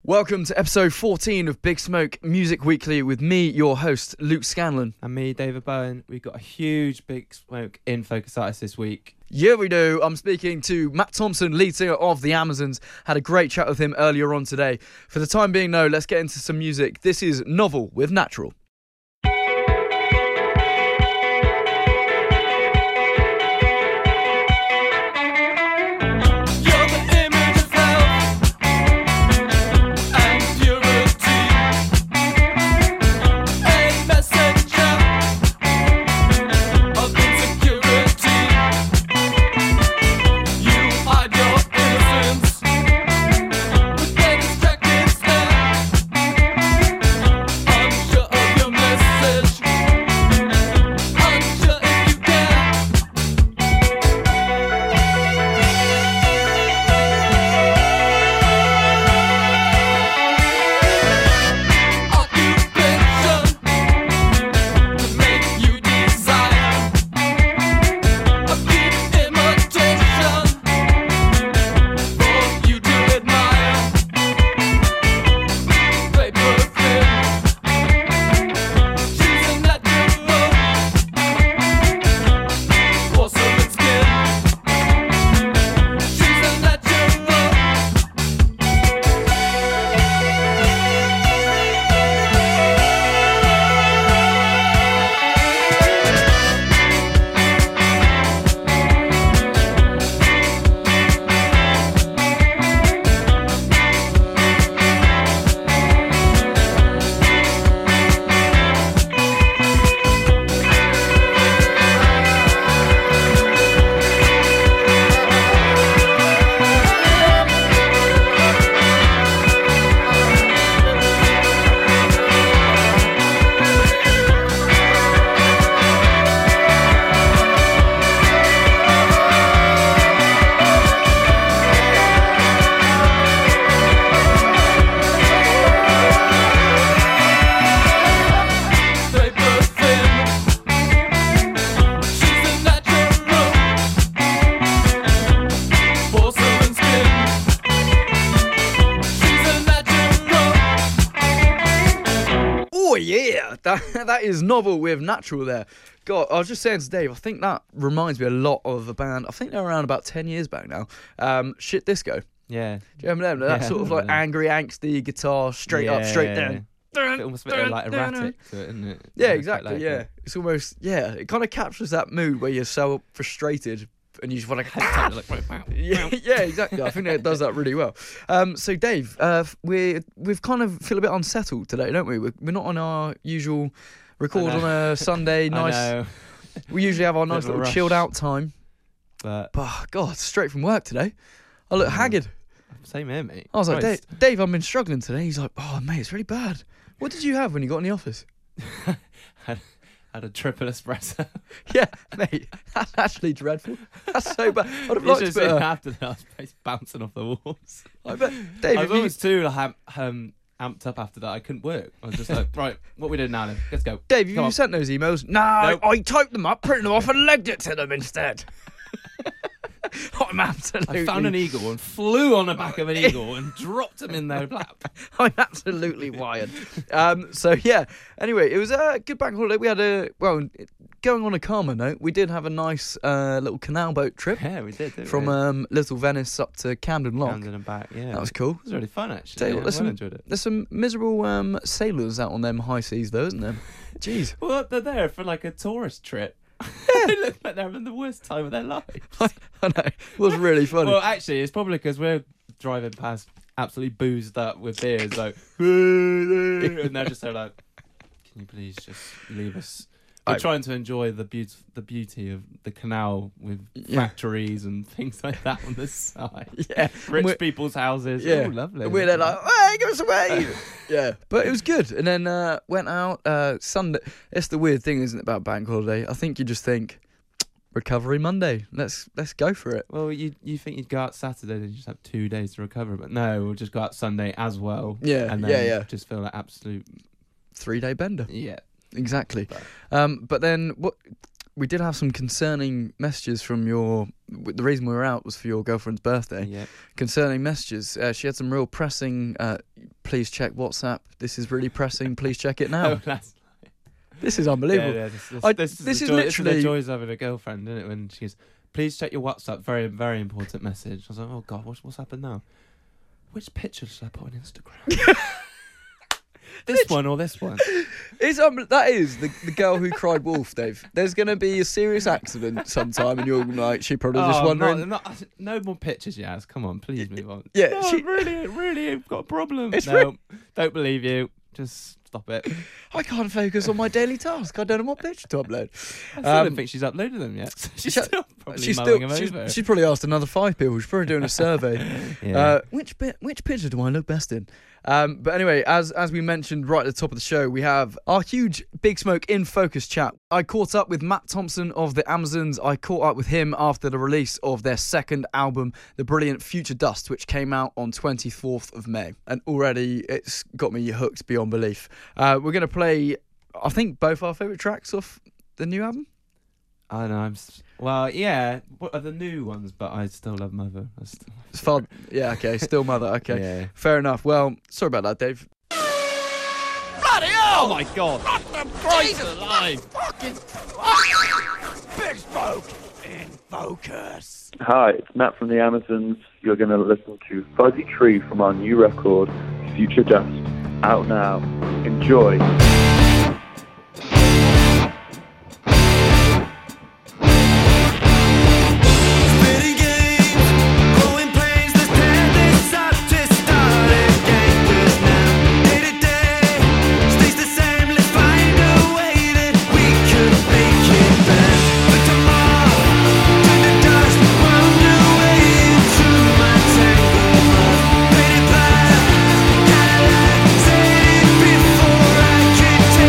Welcome to episode 14 of Big Smoke Music Weekly with me, your host, Luke Scanlon. And me, David Bowen. We've got a huge Big Smoke in focus artist this week. Yeah, we do. I'm speaking to Matt Thompson, lead singer of The Amazons. Had a great chat with him earlier on today. For the time being, though, let's get into some music. This is Novel with Natural. That is Novel with Natural there. God, I was just saying to Dave, I think that reminds me a lot of a band. I think they're around about 10 years back now. Shit Disco. Yeah. Do you remember them? That sort of like angry, angsty guitar, straight up, straight down. It's almost a bit like erratic to it, isn't it? Yeah, exactly, like yeah. It's almost, yeah, it kind of captures that mood where you're so frustrated and you just want to yeah, exactly. I think it does that really well. So Dave, we've kind of feel a bit unsettled today, don't we? We're not on our usual record on a Sunday. Nice. We usually have our nice little chilled out time. But God, straight from work today, I look haggard. Same here, mate. I was like, Dave, I've been struggling today. He's like, oh mate, it's really bad. What did you have when you got in the office? Had a triple espresso. Yeah, mate, that's actually dreadful. That's so bad. I'd have liked to after that, I was bouncing off the walls. I bet, Dave, I was always too amped up after that. I couldn't work. I was just like, right, what we doing now then? Let's go. Dave, you sent those emails? No, nope. I typed them up, printed them off, and legged it to them instead. I'm absolutely... I found an eagle and flew on the back of an eagle and dropped him in their lap. I'm absolutely wired. So yeah, anyway, it was a good bank holiday. We had going on a calmer note, we did have a nice little canal boat trip. Yeah, we did, from Little Venice up to Camden Lock. Camden and back, yeah. That was cool. It was really fun, actually. I enjoyed it. There's some miserable sailors out on them high seas, though, isn't there? Jeez. Well, they're there for like a tourist trip. Yeah. They look like they're having the worst time of their lives. I know. It was really funny. Well, actually, it's probably because we're driving past absolutely boozed up with beers, like, and they're just so like, can you please just leave us? We're trying to enjoy the beauty of the canal with factories and things like that on the side. Yeah, rich people's houses. Yeah, oh, lovely. And we're there like, hey, give us away. Yeah, but it was good. And then went out Sunday. It's the weird thing, isn't it, about bank holiday? I think you just think recovery Monday. Let's go for it. Well, you think you'd go out Saturday and just have 2 days to recover, but no, we'll just go out Sunday as well. Yeah, and then just feel like absolute 3-day bender. Yeah. Exactly. But then we did have some concerning messages from the reason we were out was for your girlfriend's birthday. Yeah. Concerning messages. She had some real pressing, please check WhatsApp. This is really pressing. Please check it now. This is unbelievable. Yeah, this is literally the joys of having a girlfriend, isn't it? When she goes, please check your WhatsApp. Very, very important message. I was like, oh God, what's happened now? Which picture should I put on Instagram? This one or this one? That is the girl who cried wolf, Dave. There's going to be a serious accident sometime, and you're like, she probably just wondering. No more pictures, Yaz. Come on, please move on. Yeah, no, really, I've got a problem. Don't believe you. Just stop it. I can't focus on my daily task. I don't know what picture to upload. I still don't think she's uploaded them yet. She's still probably mulling them over. She's probably asked another 5 people. She's probably doing a survey. Yeah. Which picture do I look best in? But anyway, as we mentioned right at the top of the show, we have our huge Big Smoke in Focus chat. I caught up with Matt Thompson of the Amazons. I caught up with him after the release of their second album, the brilliant Future Dust, which came out on 24th of May. And already it's got me hooked beyond belief. We're going to play, I think, both our favourite tracks off the new album. I know. Well, yeah. What are the new ones? But I still love Mother. It's fun. Yeah. Okay. Still Mother. Okay. Yeah. Fair enough. Well, sorry about that, Dave. Bloody hell! Oh my God! Jesus alive! Fucking Big Smoke in Focus. Hi, it's Matt from the Amazons. You're going to listen to Fuzzy Tree from our new record, Future Dust. Out now. Enjoy. Before I could take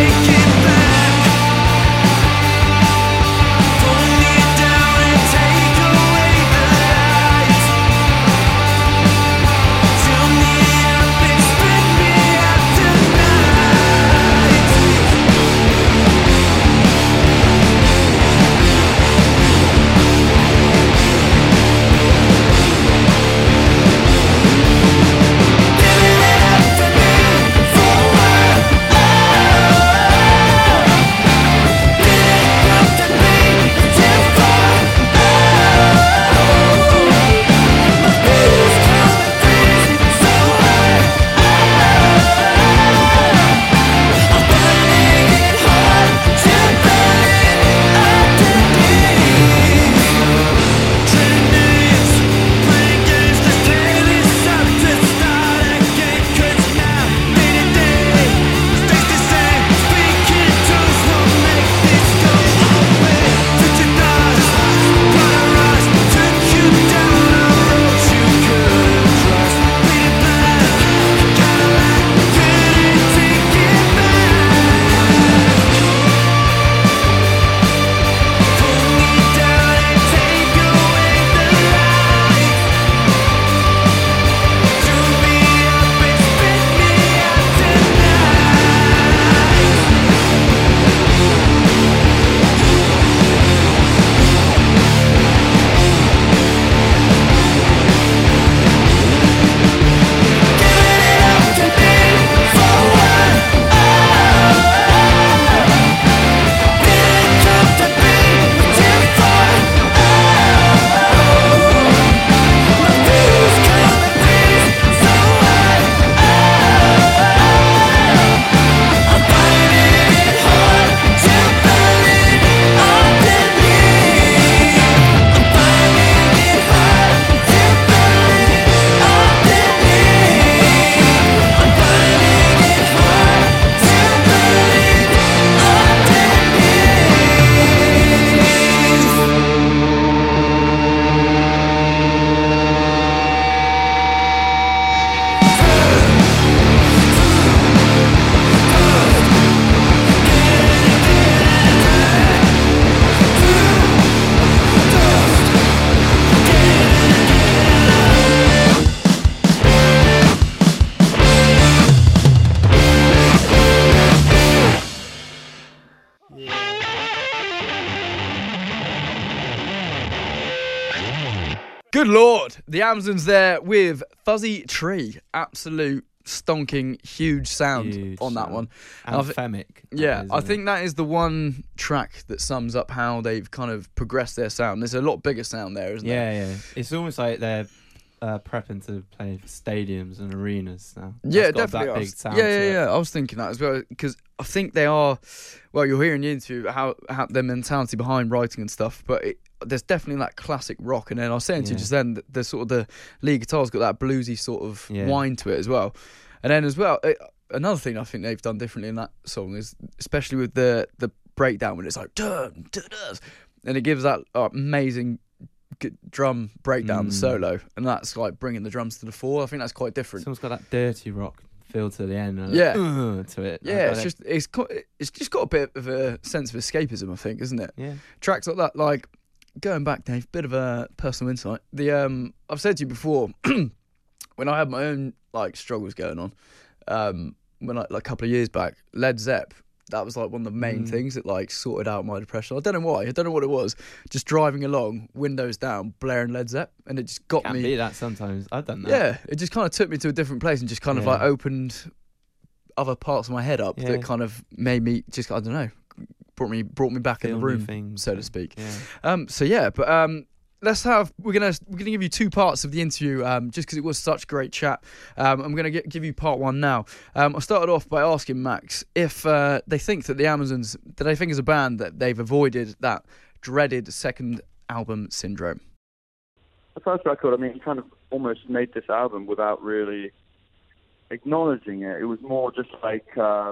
Good Lord. The Amazons there with Fuzzy Tree. Absolute stonking huge sound on that one. Anthemic. Yeah, I think that is the one track that sums up how they've kind of progressed their sound. There's a lot bigger sound there, isn't there? Yeah. It's almost like they're prepping to play for stadiums and arenas now. Yeah, That's got definitely. That big sound Yeah. I was thinking that as well, because I think they are. Well, you'll hear in the interview how their mentality behind writing and stuff, but there's definitely that classic rock. And then I was saying to you just then that the sort of the lead guitar's got that bluesy sort of whine to it as well. And then as well, another thing I think they've done differently in that song is, especially with the breakdown when it's like dun, dun, dun, and it gives that amazing drum breakdown solo, and that's like bringing the drums to the fore. I think that's quite different. It's almost got that dirty rock feel to the end. To it. Yeah, it's just got a bit of a sense of escapism, I think, isn't it? Yeah. Tracks like that, like going back, Dave, bit of a personal insight. I've said to you before, when I had my own like struggles going on, when like a couple of years back, Led Zepp. That was like one of the main things that like sorted out my depression. I don't know why. I don't know what it was. Just driving along, windows down, blaring Led Zepp, and it just got me. Can be that sometimes. I've done that. Yeah, it just kind of took me to a different place and just kind of like opened other parts of my head up that kind of made me just, I don't know, brought me back in the room, so to speak. Yeah. We're gonna give you two parts of the interview, just because it was such great chat. I'm gonna give you part one now. I started off by asking Max if they think that the Amazons, do they think as a band that they've avoided that dreaded second album syndrome? The first record, I mean, he kind of almost made this album without really acknowledging it. It was more just like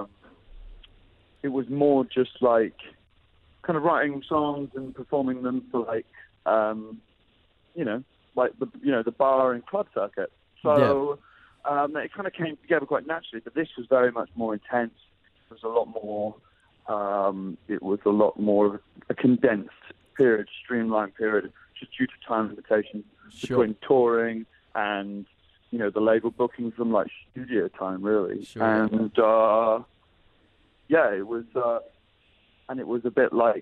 kind of writing songs and performing them for like. The bar and club circuit. So it kind of came together quite naturally. But this was very much more intense. It was a lot more. It was a lot more of a condensed period, streamlined period, just due to time limitations between touring and the label booking from like studio time, really. And it was. And it was a bit like,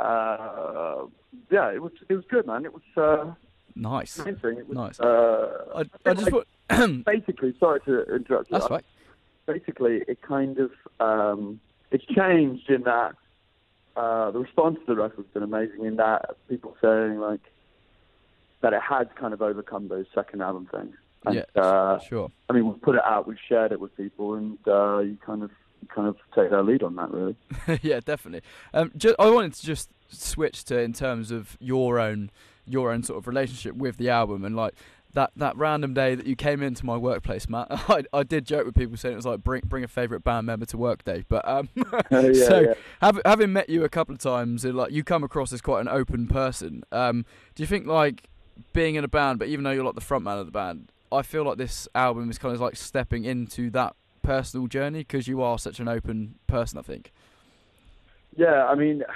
it was good, man. It was nice. Amazing. It was, nice. I just like, basically, sorry to interrupt you. That's right. Basically, it kind of it's changed in that the response to the record's been amazing. In that people saying like that it has kind of overcome those second album things. And, sure. I mean, we've put it out, we've shared it with people, and you kind of take their lead on that, really. Yeah, definitely. I wanted to just switch to in terms of your own sort of relationship with the album, and like that random day that you came into my workplace, Matt. I did joke with people saying it was like bring a favourite band member to work day, but having met you a couple of times, like you come across as quite an open person. Do you think like being in a band, but even though you're like the front man of the band, I feel like this album is kind of like stepping into that personal journey because you are such an open person, I think. Yeah, I mean,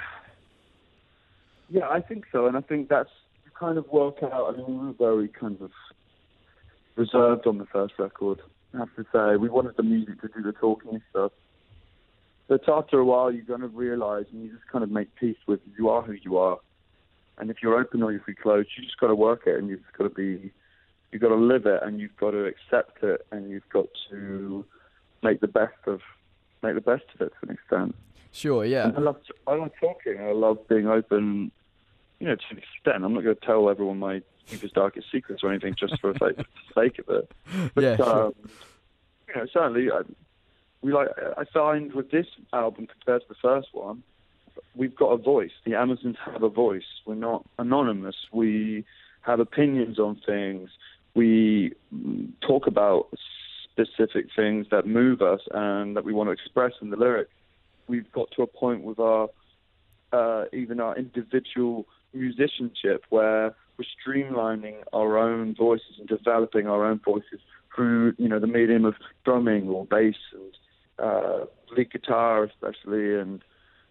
I think so, and I think that's kind of work out. I mean, we were very kind of reserved on the first record, I have to say. We wanted the music to do the talking and stuff. But after a while, you kind of realise and you just kind of make peace with you are who you are. And if you're open or if you're closed, you just got to work it, and you've got to live it, and you've got to accept it, and you've got to make the best of it to an extent. Sure, yeah. And I love talking. I love being open, to an extent. I'm not going to tell everyone my deepest, darkest secrets or anything just for the sake of it. But, sure. Certainly, I find with this album compared to the first one, we've got a voice. The Amazons have a voice. We're not anonymous. We have opinions on things. We talk about specific things that move us and that we want to express in the lyrics. We've got to a point with our even our individual musicianship where we're streamlining our own voices and developing our own voices through the medium of drumming or bass and lead guitar especially and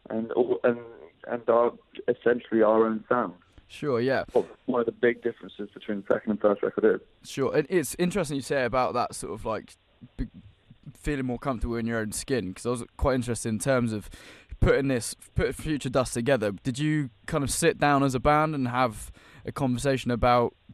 our essentially our own sound. Sure, yeah. One of the big differences between the second and first record is. Sure, and it's interesting you say about that sort of like feeling more comfortable in your own skin, because I was quite interested in terms of putting Future Dust together. Did you kind of sit down as a band and have a conversation about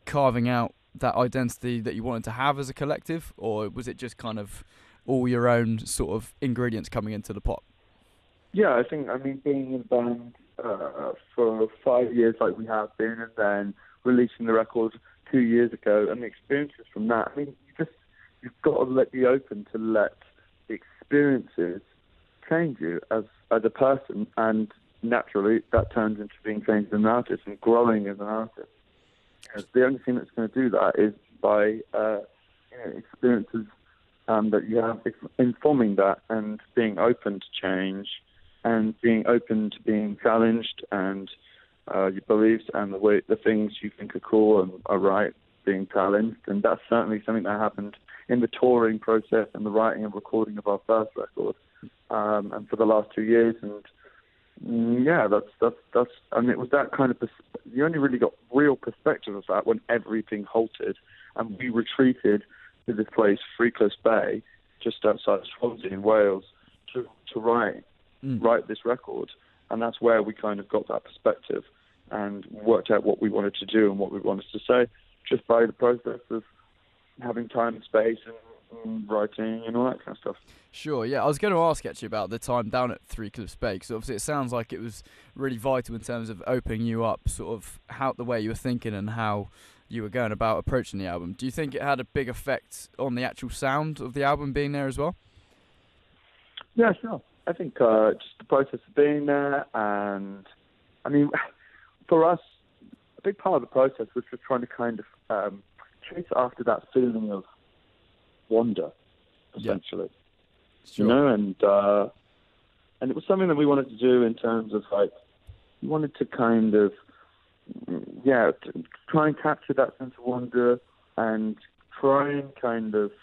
carving out that identity that you wanted to have as a collective, or was it just kind of all your own sort of ingredients coming into the pot? Yeah, I mean, being in a band for 5 years like we have been, and then releasing the record 2 years ago, and the experiences from that, I mean, you've got to be open to let the experiences change you as a person, and naturally that turns into being changed as an artist and growing as an artist. The only thing that's going to do that is by experiences that you have informing that, and being open to change, and being open to being challenged, and your beliefs and the things you think are cool and are right being challenged. And that's certainly something that happened in the touring process and the writing and recording of our first record, and for the last 2 years. And yeah, that's and it was that kind of you only really got real perspective of that when everything halted and we retreated to this place, Three Cliffs Bay, just outside Swansea in Wales, to write this record. And that's where we kind of got that perspective and worked out what we wanted to do and what we wanted to say, just by the process of having time and space and writing and all that kind of stuff. Sure, yeah. I was going to ask actually about the time down at Three Cliffs Bay, because obviously it sounds like it was really vital in terms of opening you up, sort of how the way you were thinking and how you were going about approaching the album. Do you think it had a big effect on the actual sound of the album being there as well? Yeah, sure. I think just the process of being there, and I mean, for us, a big part of the process was just trying to kind of chase after that feeling of wonder, essentially. Yeah. Sure. You know, and it was something that we wanted to do in terms of like, we wanted to kind of, to try and capture that sense of wonder and try and kind of,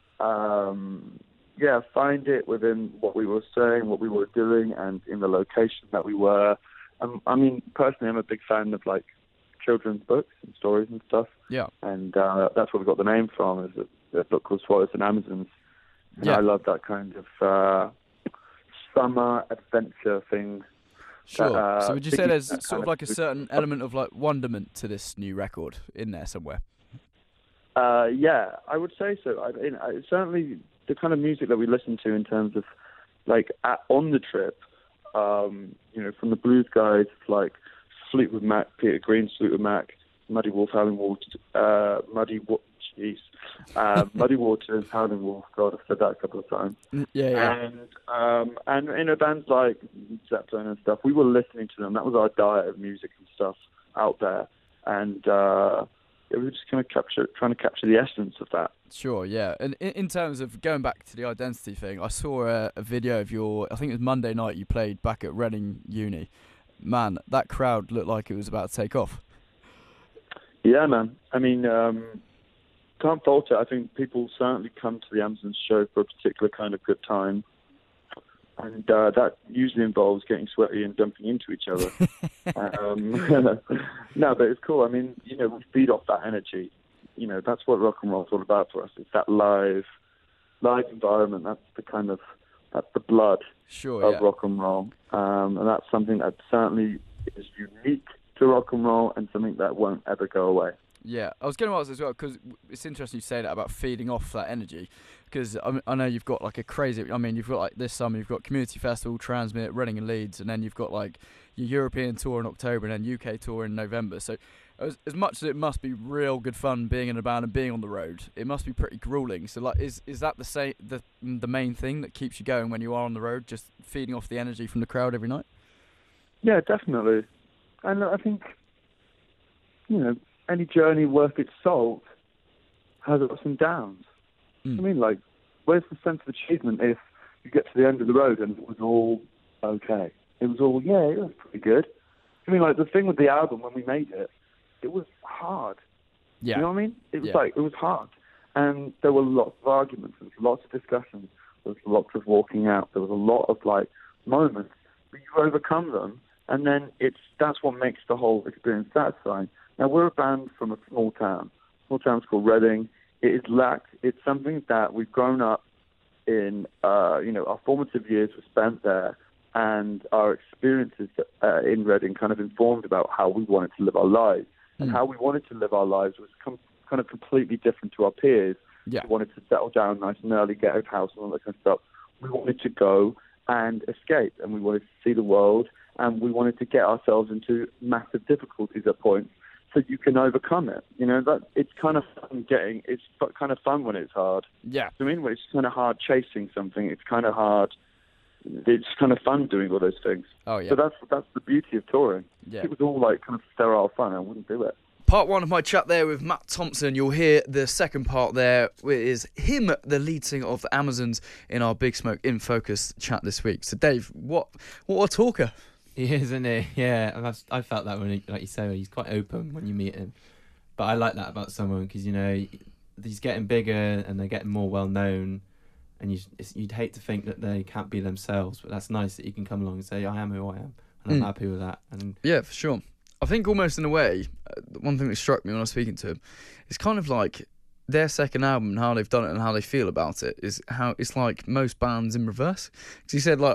find it within what we were saying, what we were doing, and in the location that we were. I mean, personally, I'm a big fan of like children's books and stories and stuff. Yeah. And that's where we got the name from, is a book called Swallows and Amazons. And I love that kind of summer adventure thing. Sure. That, so would you say there's sort of like a certain element of like wonderment to this new record in there somewhere? Yeah, I would say so. I certainly the kind of music that we listen to in terms of like on the trip, from the blues guys like Fleetwood Mac, Peter Green's Fleetwood Mac, Muddy Wolf, Howling Wolf, Muddy Waters, Howling Wolf. God, I've said that a couple of times. Yeah. And bands like Zeppelin and stuff, we were listening to them. That was our diet of music and stuff out there, and we were just kind of trying to capture the essence of that. Sure, yeah. And in terms of going back to the identity thing, I saw a video of I think it was Monday night you played back at Reading Uni. Man, that crowd looked like it was about to take off. Yeah, man. I mean, can't fault it. I think people certainly come to the Amazons show for a particular kind of good time. And that usually involves getting sweaty and dumping into each other. No, but it's cool. I mean, we feed off that energy. That's what rock and roll is all about for us. It's that live environment. That's the blood of rock and roll. And that's something that certainly is unique to rock and roll and something that won't ever go away. Yeah, I was going to ask as well, because it's interesting you say that about feeding off that energy, because I know you've got like a crazy, you've got like this summer, you've got Community Festival, Transmit, Reading and Leeds, and then you've got like your European tour in October and then UK tour in November. So as much as it must be real good fun being in a band and being on the road, it must be pretty grueling. So like, is that the main thing that keeps you going when you are on the road, just feeding off the energy from the crowd every night? Yeah, definitely. And I think, any journey worth its salt has ups and downs. I mean, like, where's the sense of achievement if you get to the end of the road and it was all okay? It was all, it was pretty good. I mean, like, the thing with the album, when we made it, it was hard. Yeah. You know what I mean? It was it was hard. And there were lots of arguments, there was lots of discussions, there was lots of walking out, there was a lot of, like, moments, but you overcome them, and then that's what makes the whole experience satisfying. Now, we're a band from a small town. Small town's called Reading. It's something that we've grown up in, our formative years were spent there, and our experiences in Reading kind of informed about how we wanted to live our lives. and how we wanted to live our lives was kind of completely different to our peers. Yeah. We wanted to settle down nice and early, get out of house and all that kind of stuff. We wanted to go and escape, and we wanted to see the world, and we wanted to get ourselves into massive difficulties at points so you can overcome it. You know, that it's kind of fun it's kind of fun when it's hard. Yeah. I mean, when it's kind of hard chasing something, it's kind of hard. It's kind of fun doing all those things. Oh, yeah. So that's the beauty of touring. Yeah. If it was all like kind of sterile fun, I wouldn't do it. Part one of my chat there with Matt Thompson. You'll hear the second part there, which is him, the lead singer of the Amazons, in our Big Smoke In Focus chat this week. So, Dave, what a talker. He is, isn't he? Yeah, and I felt that when, like you say, he's quite open when you meet him. But I like that about someone because, you know, he's getting bigger and they're getting more well known. And you'd hate to think that they can't be themselves, but that's nice that you can come along and say, I am who I am, and I'm happy with that. And yeah, for sure. I think almost in a way, one thing that struck me when I was speaking to him, it's kind of like their second album and how they've done it and how they feel about it is how it's like most bands in reverse. Because he said like,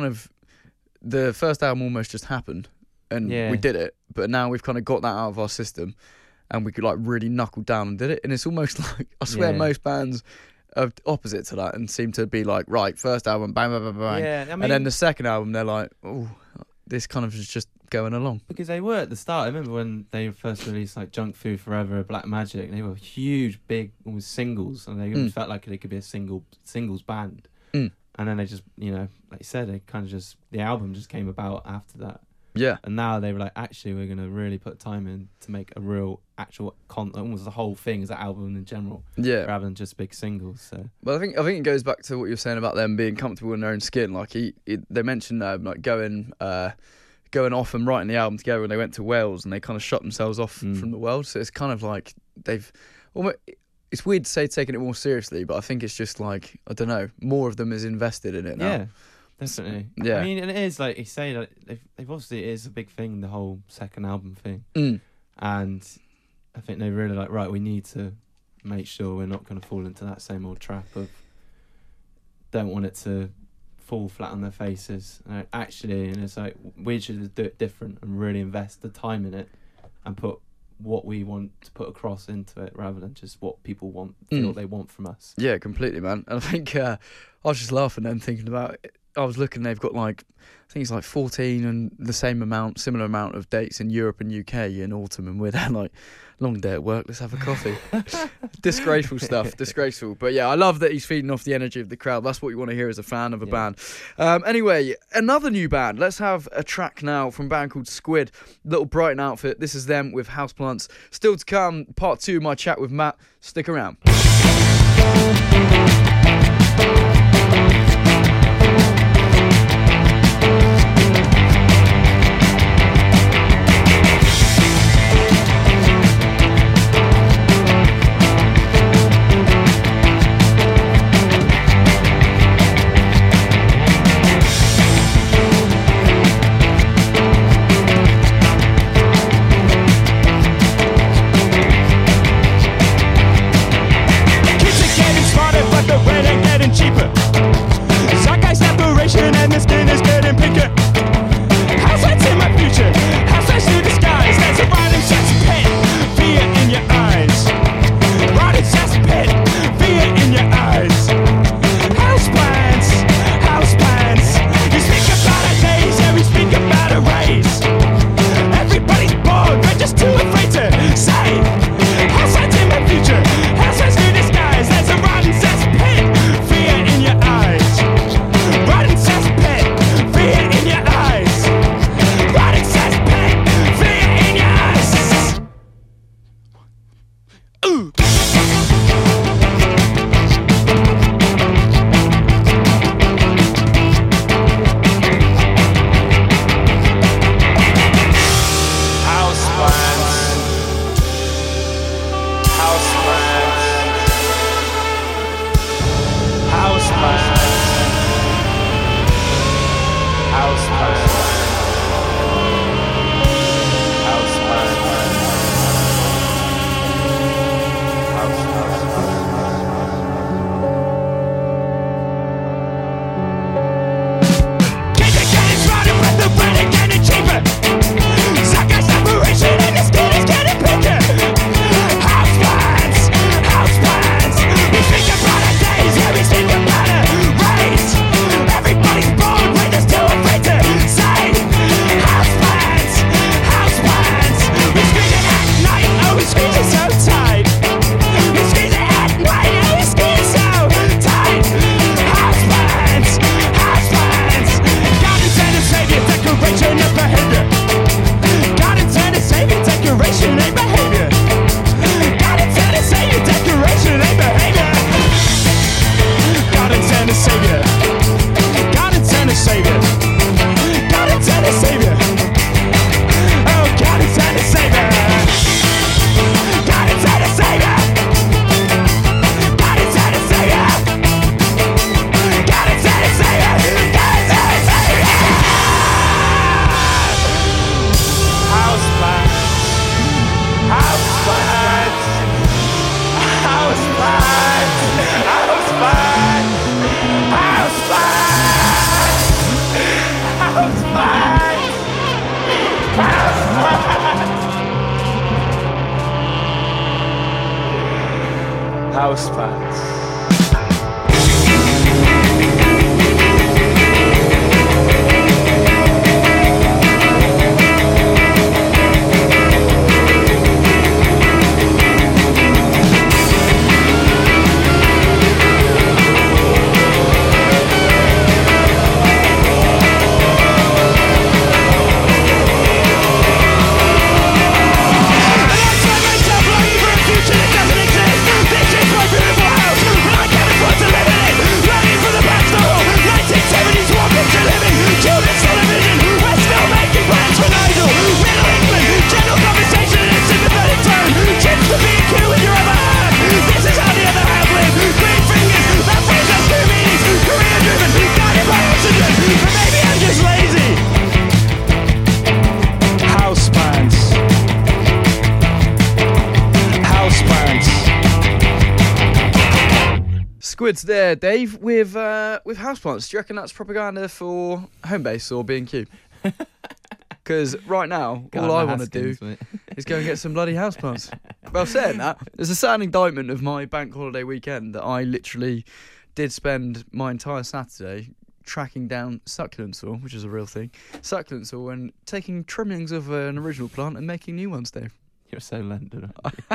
the first album almost just happened and we did it, but now we've kind of got that out of our system and we could like really knuckle down and did it. And it's almost like, I swear most bands are opposite to that and seem to be like, right, first album, bang, bang, bang, bang. Yeah, I mean, and then the second album, they're like, oh, this kind of is just going along. Because they were at the start. I remember when they first released like Junk Food Forever, Black Magic. They were huge, big, almost singles, and they almost felt like they could be a singles band. And then they just, you know, like you said, they kind of just the album just came about after that. Yeah. And now they were like, actually, we're going to really put time in to make a real, actual almost the whole thing as an album in general. Yeah. Rather than just big singles. So. But I think it goes back to what you were saying about them being comfortable in their own skin. Like they mentioned like going off and writing the album together when they went to Wales and they kind of shut themselves off from the world. So it's kind of like they've almost. It's weird to say taking it more seriously, but I think it's just like, I don't know, more of them is invested in it now. Yeah. Definitely. Yeah. I mean, and it is like you say, like they've obviously it is a big thing, the whole second album thing, and I think they really like right. We need to make sure we're not going to fall into that same old trap of don't want it to fall flat on their faces. Actually, and it's like we should do it different and really invest the time in it and put what we want to put across into it rather than just what people feel they want from us. Yeah, completely, man. And I think I was just laughing then thinking about it. I was looking, they've got like, I think it's like 14 and the similar amount of dates in Europe and UK in autumn, and we're there like, long day at work, let's have a coffee. Disgraceful stuff, disgraceful. But yeah, I love that he's feeding off the energy of the crowd. That's what you want to hear as a fan of a band. Anyway, another new band. Let's have a track now from a band called Squid, Little Brighton outfit. This is them with Houseplants. Still to come, part 2 of my chat with Matt. Stick around. Kids are getting smarter, but the house bands. Squids there, Dave, with houseplants. Do you reckon that's propaganda for Homebase or B&Q? Because right now, all I want to do is go and get some bloody houseplants. Well, saying that, there's a sad indictment of my bank holiday weekend that I literally did spend my entire Saturday tracking down succulent soil, which is a real thing, succulent soil, and taking trimmings of an original plant and making new ones, Dave. You're so London.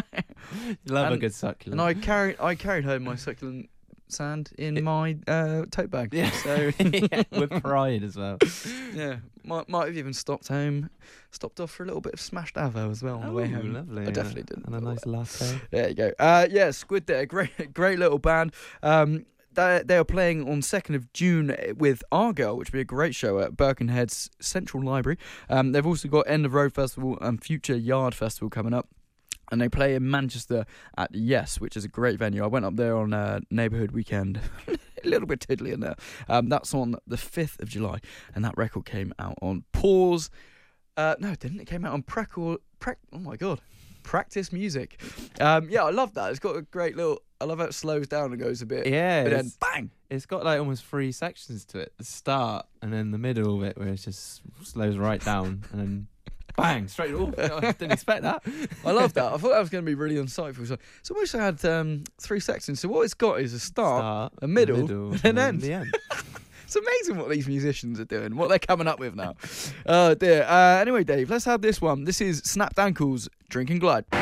You love a good succulent. And I carried home my succulent sand in my tote bag. Yeah. So Yeah, with pride as well. yeah, might have even stopped off for a little bit of smashed avo as well on the way home. Lovely. I definitely did. And a nice latte. There you go. Yeah, Squid there, great little band. They are playing on 2nd of June with Argyle, which will be a great show at Birkenhead's Central Library. They've also got End of Road Festival and Future Yard Festival coming up. And they play in Manchester at Yes, which is a great venue. I went up there on a neighbourhood weekend. A little bit tiddly in there. That's on the 5th of July. And that record came out on Pause. No, it didn't. It came out on oh my God. Practice Music. Yeah, I love that. It's got a great little... I love how it slows down and goes a bit. Yeah. But then bang! It's got like almost 3 sections to it. The start and then the middle of it where it just slows right down and then... Bang! Straight off. I didn't expect that. I love that. I thought that was going to be really insightful. So it's almost had 3 sections. So what it's got is a start a middle and an end. The end. It's amazing what these musicians are doing, what they're coming up with now. Oh dear. Anyway, Dave, let's have this one. This is Snapped Ankles, Drink and Glide.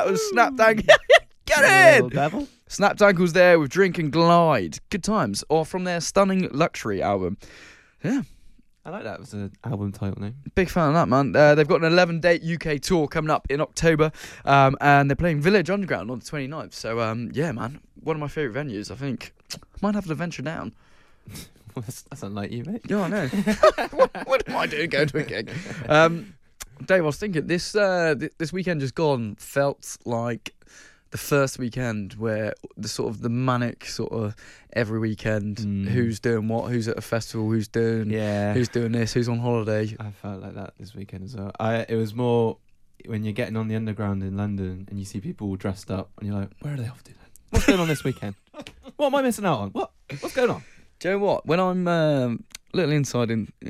That was Snapped Ankles. Get Little in! devil. Snapped Ankles there with Drink and Glide. Good times. Or from their stunning Luxury album. Yeah, I like that as an album title name. big fan of that, man. They've got an 11-date UK tour coming up in October, and they're playing Village Underground on the 29th. So, yeah, man, one of my favourite venues. I think I might have to venture down. That's unlike you, mate. Yeah, I know. what am I doing going to a gig? Dave, I was thinking this weekend just gone felt like the first weekend where the sort of the manic sort of every weekend, who's doing what, who's at a festival, who's doing this, who's on holiday. I felt like that this weekend as well. It was more when you're getting on the underground in London and you see people all dressed up and you're like, where are they off to then? What's going on this weekend? What am I missing out on? What's going on? Do you know what? When I'm little insight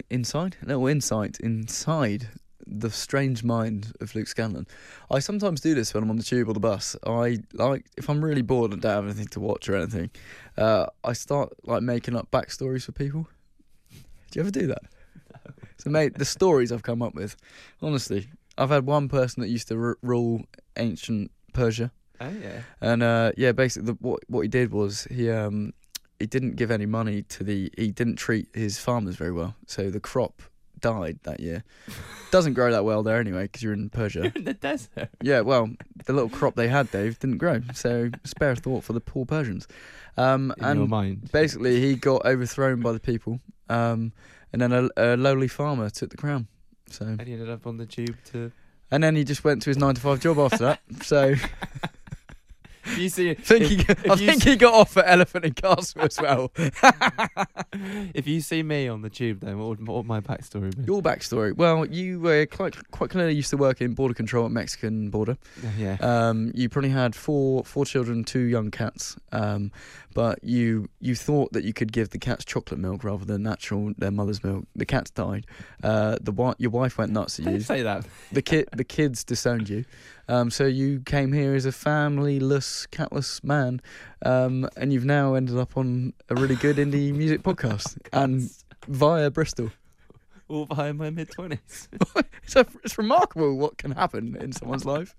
inside the strange mind of Luke Scanlon, I sometimes do this when I'm on the tube or the bus. I like, if I'm really bored and don't have anything to watch or anything, I start like making up backstories for people. Do you ever do that? No. So, mate, the stories I've come up with, honestly, I've had one person that used to rule ancient Persia. Oh yeah. And basically, what he did was he didn't give any money he didn't treat his farmers very well, so the crop died that year. Doesn't grow that well there anyway because you're in Persia. You're in the desert. Yeah, well, the little crop they had, Dave, didn't grow, so spare a thought for the poor Persians. In your mind. Basically, he got overthrown by the people, and then a lowly farmer took the crown. So, and he ended up on the tube to... And then he just went to his 9-to-5 job after that, so... You see, I think he got off at Elephant and Castle as well. If you see me on the tube, then what would my backstory be? Your backstory? Well, you were quite clearly used to work in border control at Mexican border. Yeah. You probably had four children, 2 young cats. But you thought that you could give the cats chocolate milk rather than their mother's milk. The cats died. Your wife went nuts at you. Don't say that. The kids disowned you. So you came here as a familyless, catless man, and you've now ended up on a really good indie music podcast, and via Bristol. All via my mid-20s. It's remarkable what can happen in someone's life.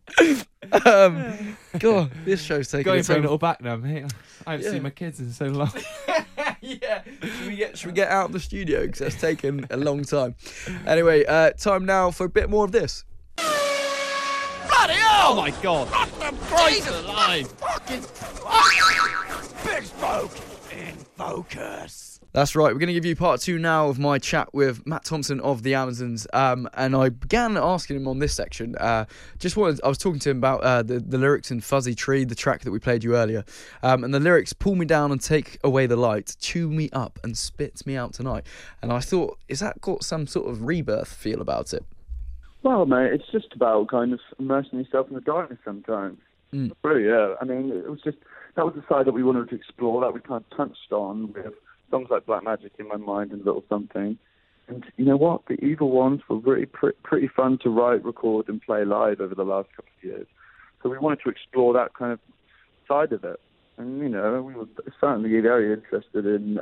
God, this show's taking Going its bring own... it all back now, mate. I haven't seen my kids in so long. Yeah. Should we get out of the studio because that's taken a long time. Anyway, time now for a bit more of this. Bloody hell! Oh my God! What the Christ alive! Fucking big spoke in focus. That's right. We're going to give you part 2 now of my chat with Matt Thompson of the Amazons. And I began asking him on this section. I was talking to him about the lyrics in Fuzzy Tree, the track that we played you earlier. And the lyrics, pull me down and take away the light, chew me up and spit me out tonight. And I thought, is that got some sort of rebirth feel about it? Well, mate, it's just about kind of immersing yourself in the darkness sometimes. Really, yeah. I mean, that was the side that we wanted to explore, that we kind of touched on with songs like Black Magic in my mind and Little Something. And you know what? The Evil Ones were really pretty fun to write, record, and play live over the last couple of years. So we wanted to explore that kind of side of it. And, we were certainly very interested in,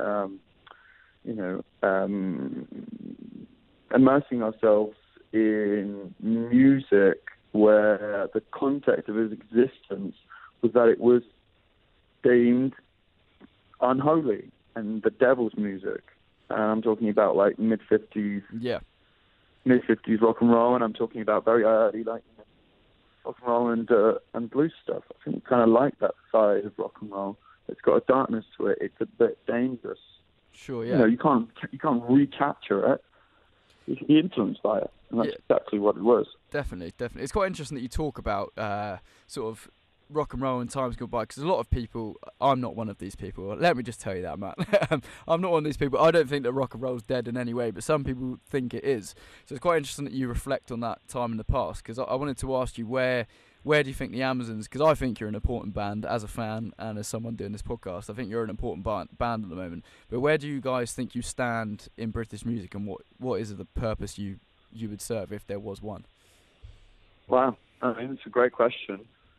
immersing ourselves in music where the context of its existence was that it was deemed unholy and the devil's music. And I'm talking about like mid-50s rock and roll, and I'm talking about very early like rock and roll and blues stuff. I think kind of like that side of rock and roll. It's got a darkness to it. It's a bit dangerous. Sure, yeah. You can't recapture it. You're influenced by it, and that's exactly what it was. Definitely. It's quite interesting that you talk about sort of rock and roll and times go by, because a lot of people, I'm not one of these people, let me just tell you that, Matt. I'm not one of these people. I don't think that rock and roll's dead in any way, but some people think it is. So it's quite interesting that you reflect on that time in the past, because I wanted to ask you where do you think the Amazons, because I think you're an important band as a fan and as someone doing this podcast. I think you're an important band at the moment, but where do you guys think you stand in British music, and what is the purpose you would serve if there was one? Wow, I mean, it's a great question.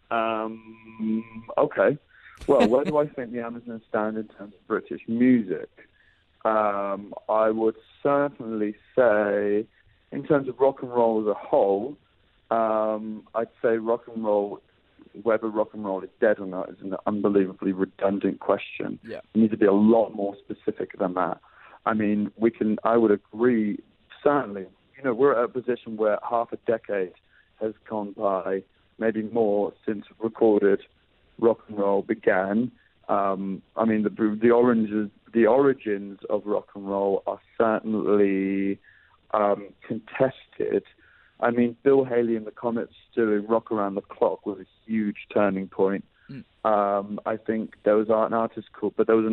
Okay. Well, where do I think the Amazons stand in terms of British music? I would certainly say, in terms of rock and roll as a whole, I'd say rock and roll, whether rock and roll is dead or not, is an unbelievably redundant question. Yeah. You need to be a lot more specific than that. I mean, I would agree, certainly. You know, we're at a position where half a decade has gone by, maybe more, since recorded rock and roll began. I mean, the origins of rock and roll are certainly contested. I mean, Bill Haley and the Comets doing Rock Around the Clock was a huge turning point. I think there was an artist called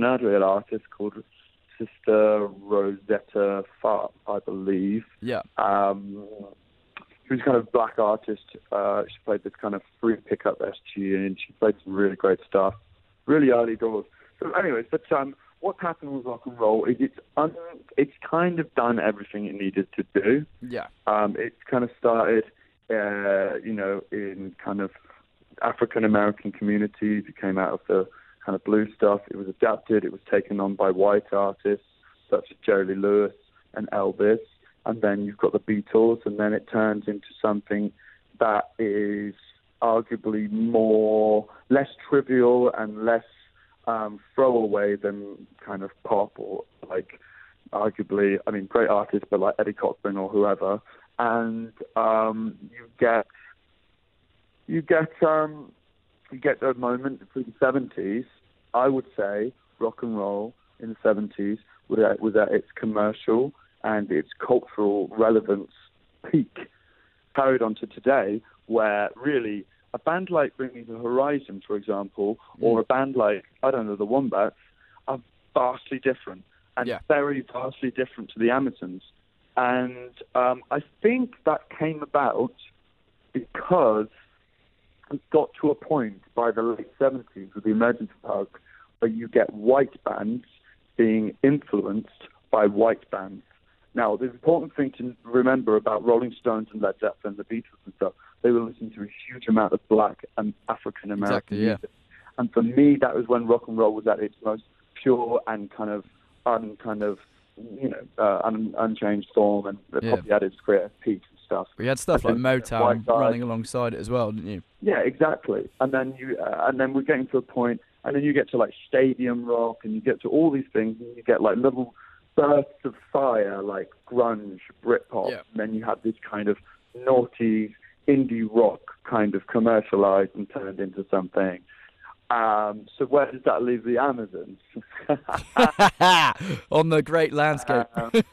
Sister Rosetta Tharpe, I believe. Yeah. She was kind of a black artist. She played this kind of free pickup SG, and she played some really great stuff, really early doors. So anyways, but what's happened with rock and roll is it's kind of done everything it needed to do. Yeah. It's kind of started, in kind of African American communities. It came out of the kind of blues stuff. It was adapted. It was taken on by white artists such as Jerry Lee Lewis and Elvis. And then you've got the Beatles, and then it turns into something that is arguably less trivial and less throwaway than kind of pop, or like arguably, I mean, great artists, but like Eddie Cochran or whoever. And you get a moment through the 70s. I would say rock and roll in the 70s was at its commercial and its cultural relevance peak, carried on to today, where really a band like Bring Me the Horizon, for example, or a band like, I don't know, the Wombats, are vastly different, and very vastly different to the Amazons. And I think that came about because it got to a point by the late 70s with the emergence of punk where you get white bands being influenced by white bands. Now, the important thing to remember about Rolling Stones and Led Zeppelin, the Beatles and stuff, they were listening to a huge amount of black and African American music. And for me, that was when rock and roll was at its most pure and unchanged form, and probably at its creative peak and stuff. We had stuff like Motown running alongside it as well, didn't you? Yeah, exactly. And then we're getting to a point, and then you get to like stadium rock, and you get to all these things, and you get like little bursts of fire like grunge, Britpop, and then you have this kind of naughty indie rock kind of commercialized and turned into something. So where does that leave the Amazons? On the great landscape.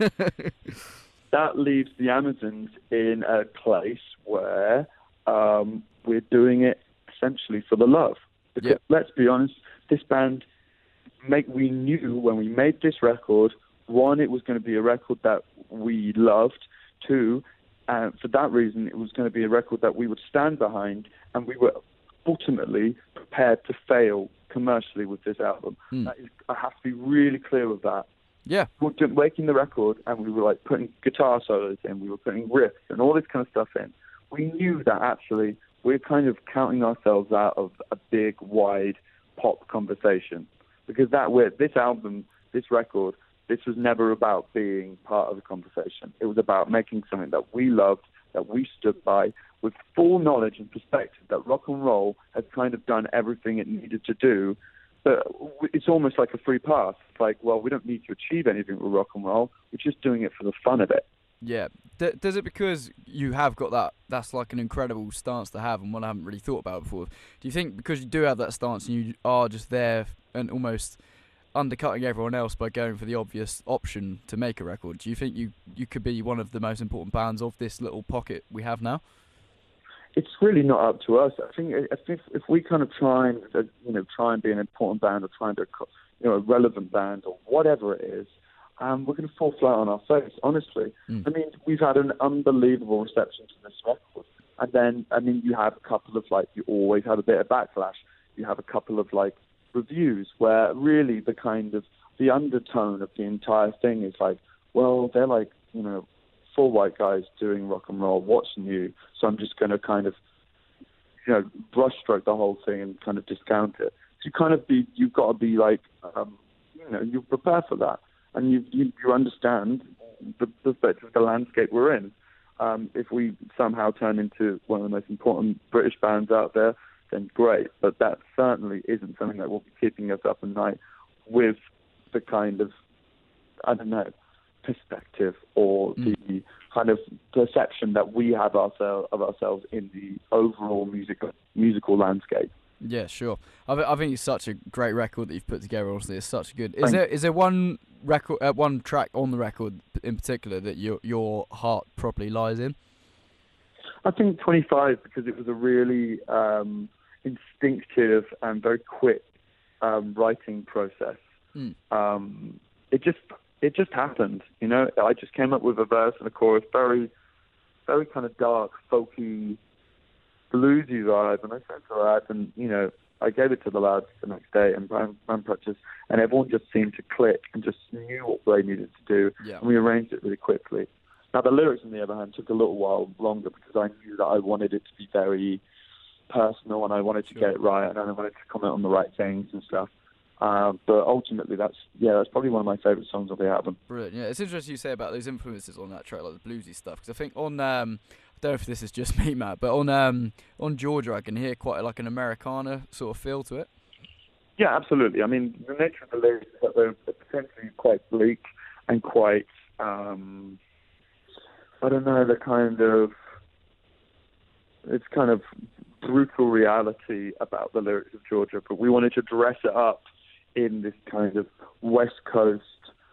That leaves the Amazons in a place where we're doing it essentially for the love. Because let's be honest, this band, we knew when we made this record, one, it was going to be a record that we loved. Two, for that reason, it was going to be a record that we would stand behind, and we were ultimately prepared to fail commercially with this album. I have to be really clear with that. Yeah. We were making the record, and we were like putting guitar solos in, we were putting riffs and all this kind of stuff in. We knew that actually we're kind of counting ourselves out of a big, wide pop conversation, because this album, this record, this was never about being part of the conversation. It was about making something that we loved, that we stood by, with full knowledge and perspective that rock and roll has kind of done everything it needed to do. But it's almost like a free pass. It's like, well, we don't need to achieve anything with rock and roll. We're just doing it for the fun of it. Yeah. Does it, because you have got that, that's like an incredible stance to have, and one I haven't really thought about before. Do you think because you do have that stance and you are just there and almost undercutting everyone else by going for the obvious option to make a record, do you think you could be one of the most important bands of this little pocket we have now? It's really not up to us. I think if we kind of try and be an important band, or try and be a relevant band, or whatever it is, we're going to fall flat on our face, honestly. I mean, we've had an unbelievable reception to this record. And then, I mean, you have a couple of, you always have a bit of backlash. You have a couple of, reviews where really the undertone of the entire thing is well, they're four white guys doing rock and roll. What's new? So I'm just going to kind of, brushstroke the whole thing and kind of discount it. So you've got to be you prepare for that, and you understand the landscape we're in. If we somehow turn into one of the most important British bands out there, then great. But that certainly isn't something that will be keeping us up at night with the kind of, I don't know, perspective or the kind of perception that we have of ourselves in the overall musical landscape. Yeah, sure. I think it's such a great record that you've put together. Honestly, it's such a good. Is there one record, one track on the record in particular that your heart properly lies in? I think 25, because it was a really instinctive and very quick writing process. It just happened, you know. I just came up with a verse and a chorus, very, very kind of dark, folky, bluesy vibe, and I said to that, and you know, I gave it to the lads the next day and band practice, and everyone just seemed to click and just knew what they needed to do, and we arranged it really quickly. Now the lyrics, on the other hand, took a little while longer because I knew that I wanted it to be very personal and I wanted to get it right and I wanted to comment on the right things and stuff. But ultimately, that's probably one of my favourite songs on the album. Brilliant. Yeah, it's interesting you say about those influences on that track, like the bluesy stuff, because I think on I don't know if this is just me, Matt, but on Georgia, I can hear quite like an Americana sort of feel to it. Yeah, absolutely. I mean, the nature of the lyrics is that they're potentially quite bleak and quite, I don't know, it's kind of brutal reality about the lyrics of Georgia, but we wanted to dress it up in this kind of West Coast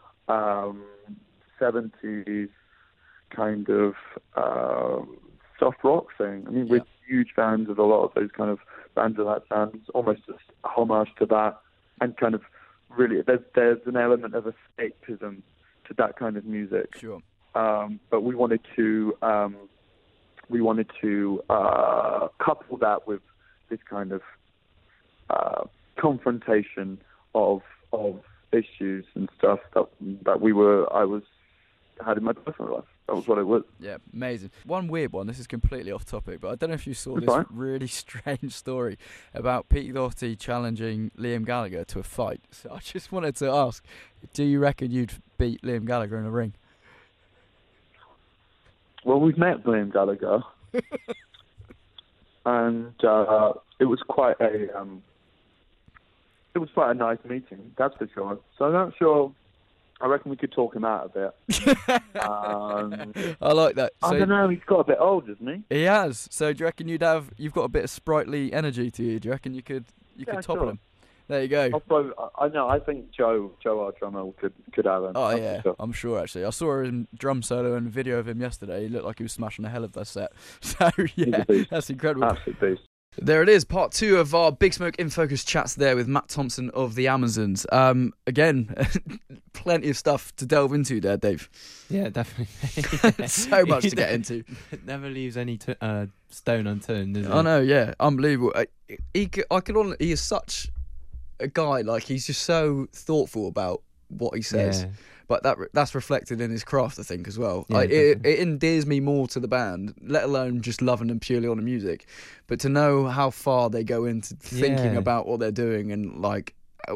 70s kind of soft rock thing. I mean, we're huge fans of a lot of those kind of bands of that sound. It's almost just a homage to that, and kind of really there's an element of escapism to that kind of music. Sure. But we wanted to couple that with this kind of confrontation of issues and stuff that I had in my personal life. That was what it was. Yeah, amazing. One weird one, this is completely off topic, but I don't know if you saw this really strange story about Pete Doherty challenging Liam Gallagher to a fight. So I just wanted to ask, do you reckon you'd beat Liam Gallagher in a ring? Well, we've met Liam Gallagher, and it was quite a nice meeting, that's for sure. So I'm not sure. I reckon we could talk him out a bit. I like that. So, I don't know. He's got a bit old, hasn't he? He has. So do you reckon you've got a bit of sprightly energy to you? Do you reckon you could topple him? There you go. I think Joe, our drummer, could have him. Oh yeah, sure. I'm sure actually. I saw him drum solo and video of him yesterday. He looked like he was smashing the hell of that set. So yeah, that's incredible. Absolute beast. There it is, part 2 of our Big Smoke in Focus chats there with Matt Thompson of the Amazons. Again, plenty of stuff to delve into there, Dave. Yeah, definitely. So much to get into. It never leaves any stone unturned, does it? I know, yeah, unbelievable. He is such a guy, like he's just so thoughtful about what he says. Yeah. But that's reflected in his craft, I think, as well. Yeah, it endears me more to the band, let alone just loving them purely on the music. But to know how far they go into thinking about what they're doing and like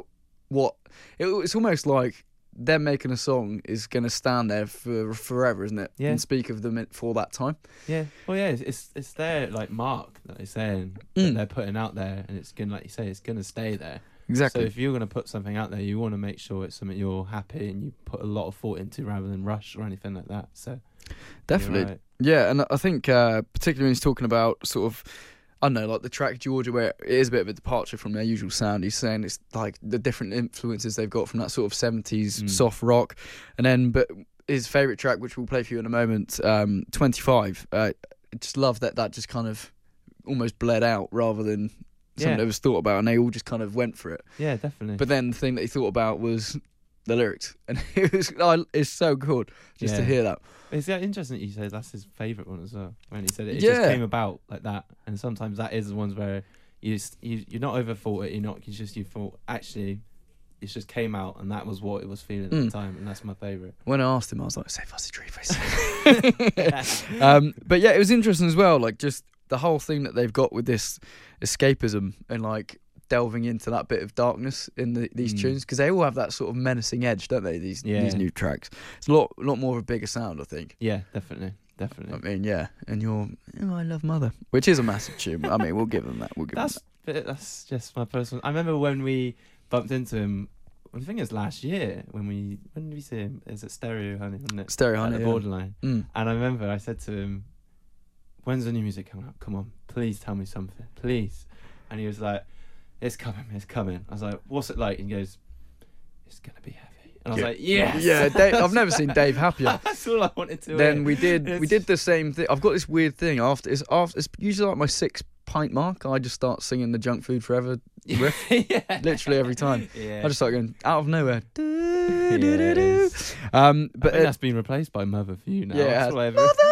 it's almost like them making a song is going to stand there for forever, isn't it? Yeah. And speak of them for that time. Yeah. Well, yeah, it's their like mark that they're saying that they're putting out there, and it's gonna, like you say, it's gonna stay there. Exactly. So if you're going to put something out there, you want to make sure it's something you're happy and you put a lot of thought into rather than rush or anything like that. So definitely. Right. Yeah, and I think particularly when he's talking about sort of, I don't know, like the track Georgia, where it is a bit of a departure from their usual sound. He's saying it's like the different influences they've got from that sort of 70s soft rock. And then, but his favourite track, which we'll play for you in a moment, 25, I just love that just kind of almost bled out rather than something that was thought about, and they all just kind of went for it. Yeah, definitely. But then the thing that he thought about was the lyrics, and it's so good just to hear that. It's interesting that you say that's his favourite one as well. When he said it just came about like that, and sometimes that is the ones where you're not overthought it. You thought actually it just came out, and that was what it was feeling at the time, and that's my favourite. When I asked him, I was like, "Say Fuzzy Tree Face." But yeah, it was interesting as well, like just the whole thing that they've got with this escapism and like delving into that bit of darkness in these tunes, because they all have that sort of menacing edge, don't they? These new tracks. It's a lot more of a bigger sound, I think. Yeah, definitely. definitely. I mean, yeah, and I Love Mother, which is a massive tune. I mean, we'll give them that. That's just my personal. I remember when we bumped into him. I think it was last year when did we see him? Is it Stereo Honey? Wasn't it? Stereo Honey, at the yeah. Borderline. Mm. And I remember I said to him, "When's the new music coming out? Come on, please tell me something, please." And he was like, "It's coming, it's coming." I was like, "What's it like?" And he goes, "It's gonna be heavy." And I was like, "Yes." Yeah, Dave, I've never seen Dave happier. That's all I wanted to. Then hear. we did the same thing. I've got this weird thing. It's usually like my 6-pint mark. I just start singing the Junk Food Forever riff, Yeah. literally every time. Yeah. I just start going out of nowhere. it is. But I think that's been replaced by Mother for you now. Yeah, That's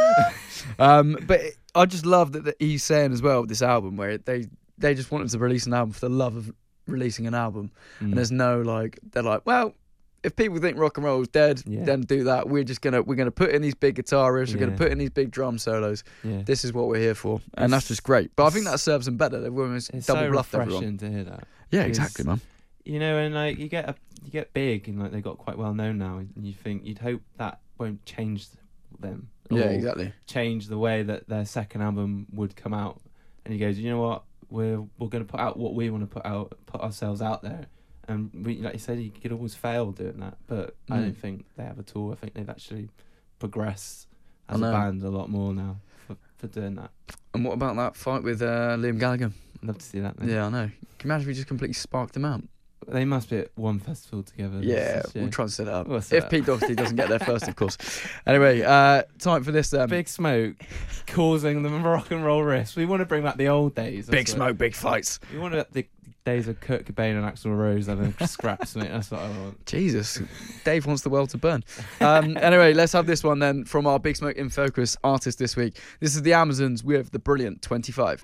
all I've- but I just love that he's saying as well with this album where they just wanted to release an album for the love of releasing an album, and there's no they're like, well, if people think rock and roll is dead, then do that. We're gonna put in these big guitar riffs. We're gonna put in these big drum solos. Yeah. This is what we're here for, and that's just great. But I think that serves them better. They've almost It's double so bluffed refreshing everyone. to hear that. Yeah, Because, exactly, man. You know, and like you get big and like they got quite well known now, and you'd hope that won't change them. Yeah, or exactly. Change the way that their second album would come out. And he goes, you know what? We're going to put out what we want to put ourselves out there. And we, like you said, you could always fail doing that, but I don't think they have at all. I think they've actually progressed as a band a lot more now for doing that. And what about that fight with Liam Gallagher? I'd love to see that. Mate. Yeah, I know. Can you imagine if we just completely sparked them out? They must be at one festival together. Yeah, this year. we'll try and set it up. We'll set If it up. Pete Doherty doesn't get there first, of course. Anyway, time for this. Big Smoke causing the rock and roll riffs. We want to bring back the old days. Big Smoke, big fights. We want the days of Kurt Cobain and Axl Rose having scraps, mate. That's what I want. Jesus, Dave wants the world to burn. Anyway, let's have this one then from our Big Smoke in Focus artist this week. This is the Amazons with the brilliant 25.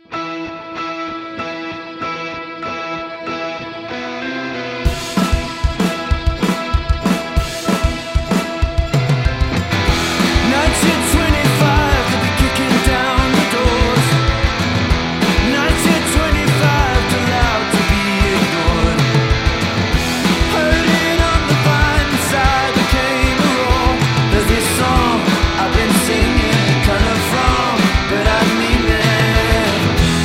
I've been singing, kind of wrong, but I mean it.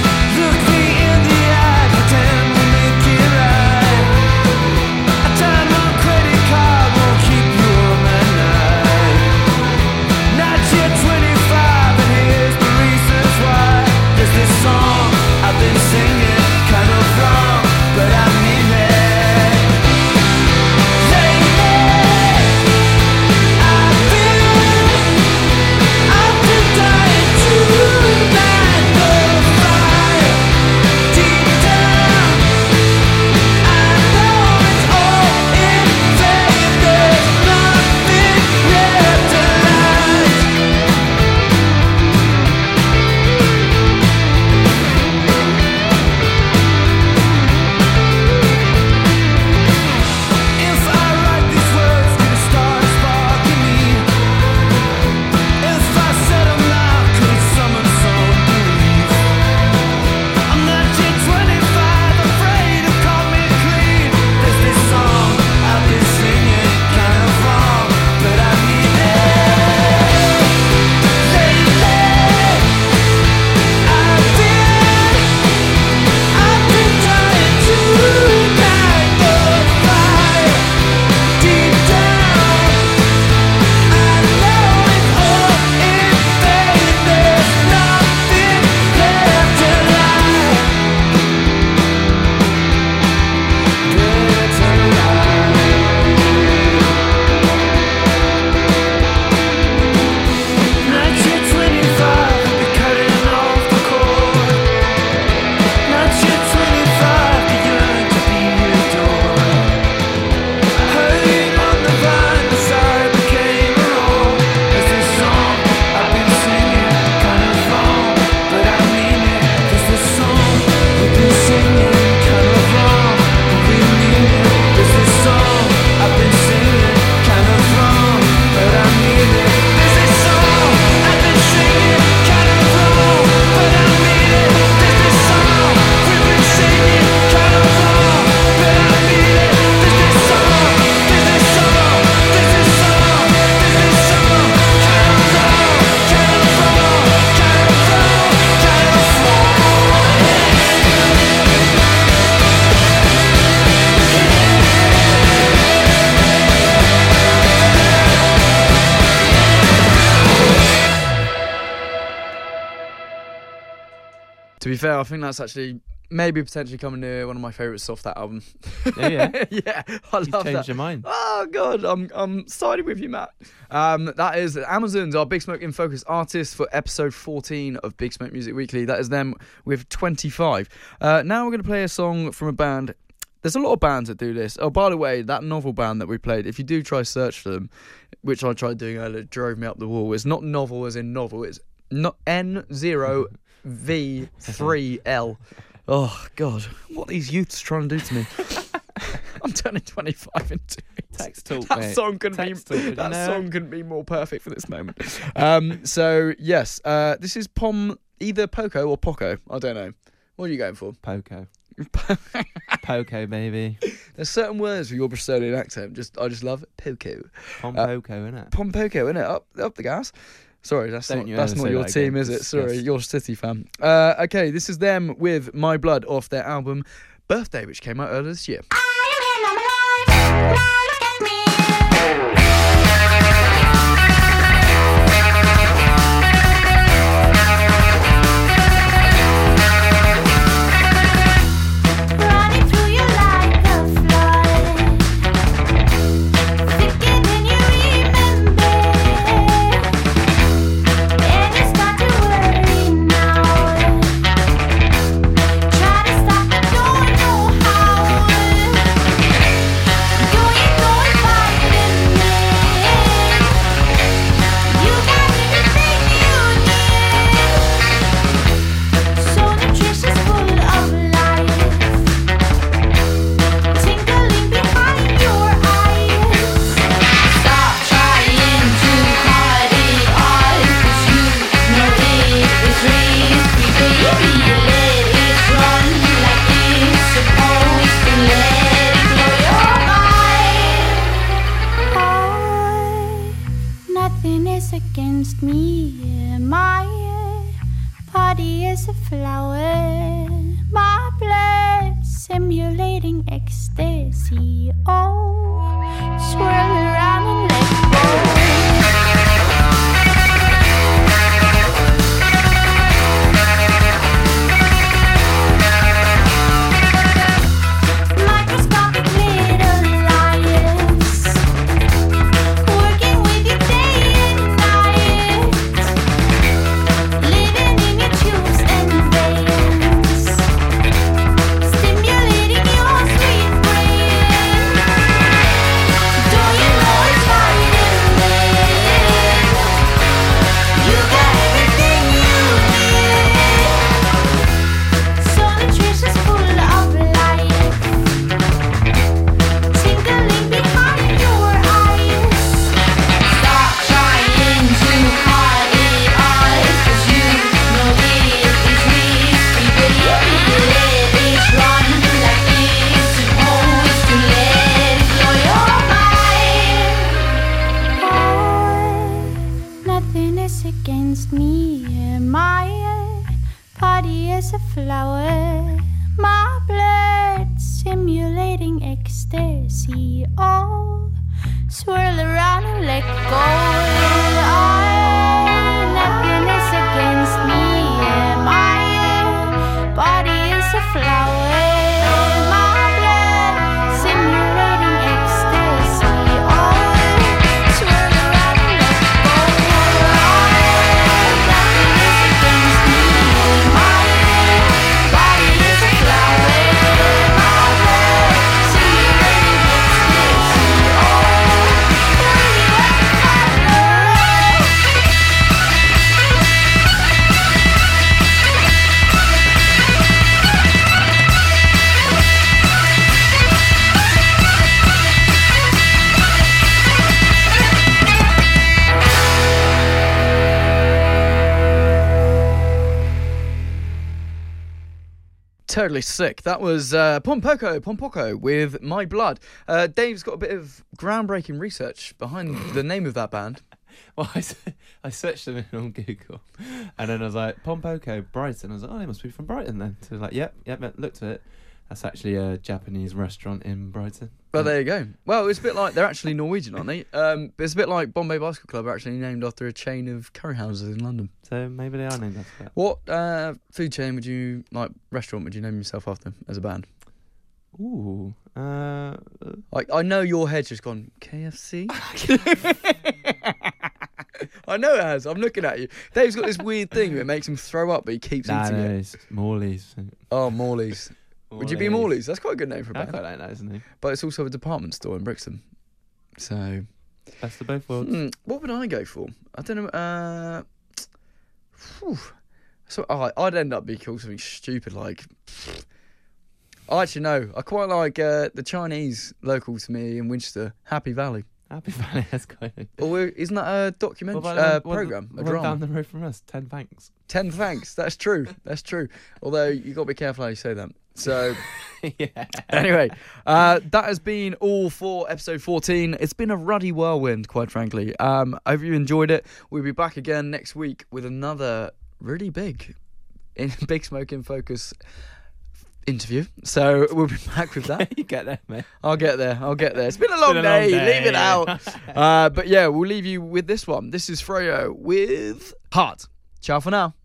To be fair, I think that's actually maybe potentially coming near one of my favourites off that album. Yeah. Yeah, I You've love changed that. your mind. Oh God, I'm siding with you, Matt. That is Amazons, our Big Smoke in Focus artists for episode 14 of Big Smoke Music Weekly. That is them with 25. Now we're going to play a song from a band. There's a lot of bands that do this. Oh, by the way, that Novel band that we played, if you do try search for them, which I tried doing earlier, drove me up the wall. It's not novel as in novel. It's not N0V3L. Oh, God. What are these youths trying to do to me? I'm turning 25 in 2 weeks. Text talk, That mate. song couldn't Text talk, you know? song couldn't be more perfect for this moment. So, yes, this is either Poco or Poco. I don't know. What are you going for? Poco. Poco, baby. There's certain words with your Bristolian accent. I just love Poco. Poco, innit? Poco, innit? Up the gas. Sorry, that's Don't not you that's ever not say your that team, again. is it? Sorry, Disgusting. you're a City fan. Okay, this is them with My Blood off their album Birthday, which came out earlier this year. Against me, my body is a flower, my blood simulating ecstasy. Oh, swirl around and let go. Microscopic little liars, working with you day and night, living in your tubes and veins, stimulating your sweet brain. Don't you know it's fighting me? You got everything you need, so nutritious, full of life, tingling behind your eyes. Stop trying to cut it off, 'cause you know it is risky, baby. Let it run like it's supposed to. Let it blow your mind. Nothing is against me. My body is a flower, my blood simulating ecstasy. Oh, swirl around and let go. Nothing is against me. My body is a flower, my blood simulating ecstasy. Oh, swirl around and let go. Nothing is against me. My body is a flower, my blood simulating ecstasy. Oh, Totally sick. That was Pompoko with My Blood. Dave's got a bit of groundbreaking research behind the name of that band. Well, I searched them in on Google, and then I was like, Pompoko, Brighton. I was like, oh, they must be from Brighton then. So I was like, yep, looked at it. That's actually a Japanese restaurant in Brighton. Well, there you go. Well, it's a bit like they're actually Norwegian, aren't they? But it's a bit like Bombay Bicycle Club are actually named after a chain of curry houses in London. So maybe they are named after that. What food chain restaurant would you name yourself after as a band? Ooh. I know your head's just gone, KFC? I know it has. I'm looking at you. Dave's got this weird thing that makes him throw up, but he keeps eating it. It's Morley's. Oh, Morley's. Would you be Morley's? That's quite a good name for a I band. quite like that, isn't it? But it's also a department store in Brixton. So, Best of both worlds. what would I go for? I don't know. So I'd end up being called something stupid like. I actually know. I quite like the Chinese local to me in Winchester, Happy Valley. Happy Valley, that's quite good. Or isn't that a documentary program? A One drama? down the road from us, 10 thanks. 10 thanks. That's true. That's true. Although you got to be careful how you say that. So Yeah. anyway, that has been all for episode 14. It's been a ruddy whirlwind, quite frankly. I hope you enjoyed it. We'll be back again next week with another really big Smoke in Focus interview. So we'll be back with that. You get there, mate. I'll get there. It's been a long day. Leave it yeah. out. But yeah, we'll leave you with this one. This is Freyo with Heart. Ciao for now.